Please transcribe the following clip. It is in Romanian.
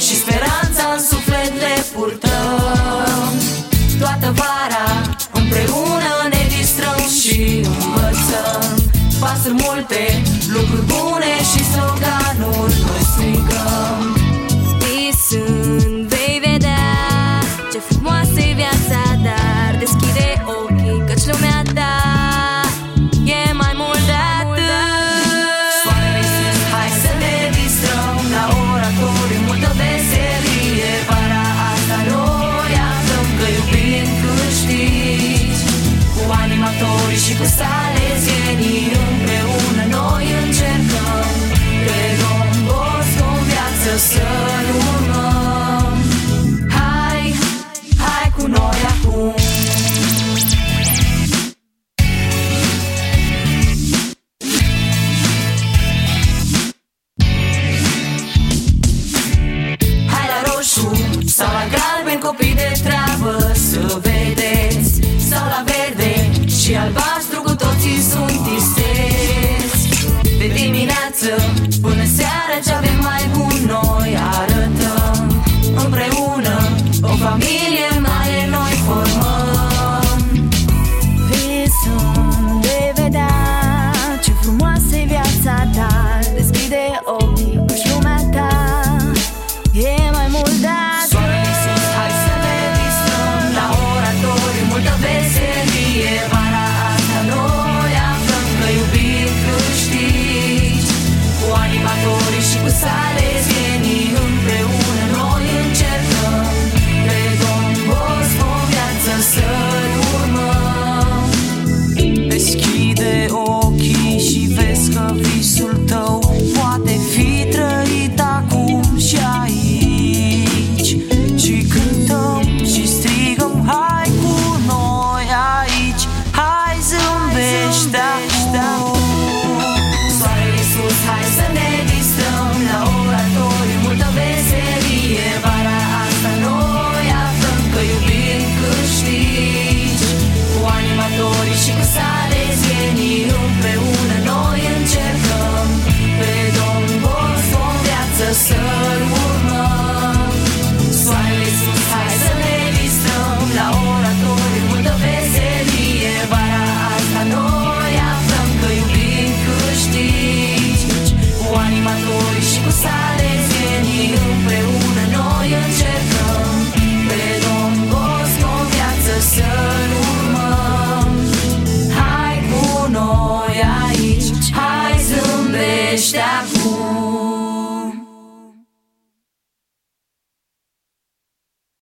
și speranța în suflet le purtăm. Toată vara împreună ne distrăm și învățăm pasuri multe, lucruri bune și sloganuri noi strigăm. Visând vei vedea ce frumoasă-i viața, dar deschide ochii căci lumea ta e mai mult de atât. Soarele sus, hai să ne distrăm la oratoriu, multă veselie. Vara asta noi aflăm că iubim câștigi. Cu animatorii și cu salezienii împreună noi încercăm pe Don Bosco în viață să-l urmăm. Hai, hai cu noi acum. Hai la roșu sau la galben, copii de treabă, să vedeți, sau la verde și alba.